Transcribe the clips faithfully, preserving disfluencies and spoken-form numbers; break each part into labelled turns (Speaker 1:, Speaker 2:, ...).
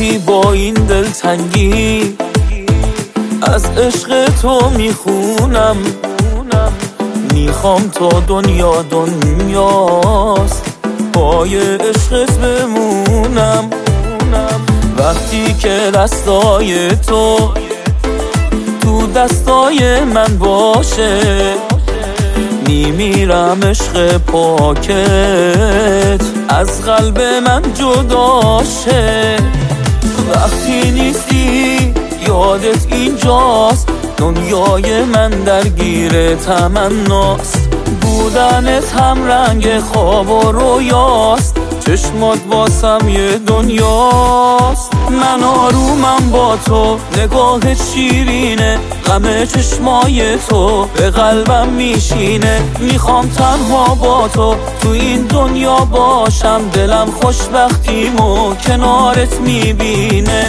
Speaker 1: وقتی با این دلتنگی از عشق تو میخونم، میخوام تا دنیا دنیاست پای عشقت بمونم. وقتی که دستای تو تو دستای من باشه میمیرم عشق پاکت از قلب من جداشه. وقتی نیستی یادت اینجاست، دنیای من درگیر تمناست. بودنت هم رنگ خواب و رویاست، چشمات واسم یه دنیاست. من آرومم با تو، نگاهت شیرینه، غم چشمای تو به قلبم میشینه. میخوام تنها با تو تو این دنیا باشم، دلم خوشبختیمو کنارت میبینه.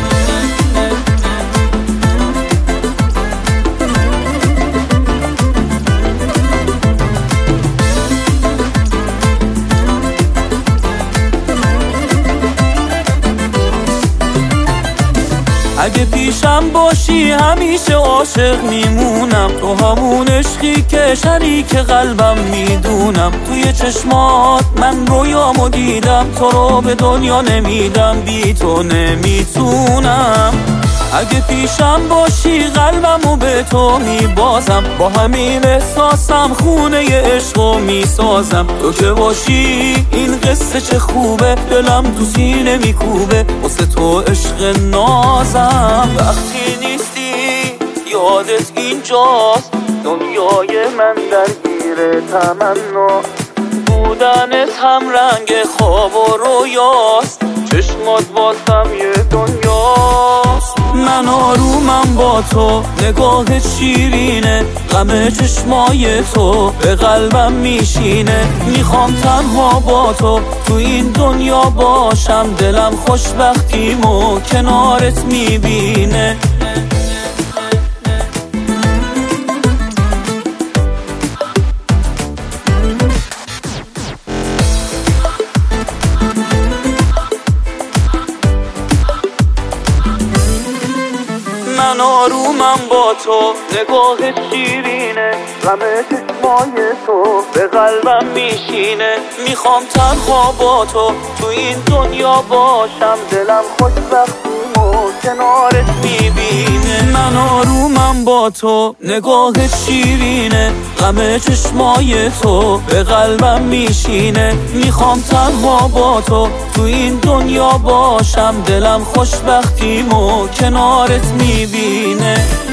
Speaker 1: اگه پیشم باشی همیشه عاشق میمونم، تو همون عشقی که شریک قلبم میدونم. توی چشمات من رویامو دیدم، تو رو به دنیا نمیدم، بی تو نمیتونم. اگه پیشم باشی قلبمو به تو میبازم، با همین احساسم خونه ی عشقو میسازم. تو که باشی این قصه چه خوبه، دلم تو سینه میکوبه واسه تو عشق نازم. وقتی نیستی یادت اینجاست، دنیای من درگیر تمنا. بودنت هم رنگ خواب و رویاست، چشمات واسم یه دنیاست. من آرومم با تو، نگاهت شیرینه، غم چشمای تو به قلبم میشینه. میخوام تنها با تو تو این دنیا باشم، دلم خوشبختیمو کنارت میبینه. من آرومم با تو، نگاهت شیرینه، غم چشمای تو به قلبم میشینه. میخوام تنها با تو تو این دنیا باشم، دلم خوشبختیمو کنارت میبینه. من آرومم با تو، نگاهت شیرینه، غم چشمای تو به قلبم میشینه. میخوام تنها با تو تو این دنیا باشم، دلم خوشبختیمو کنارت میبینه.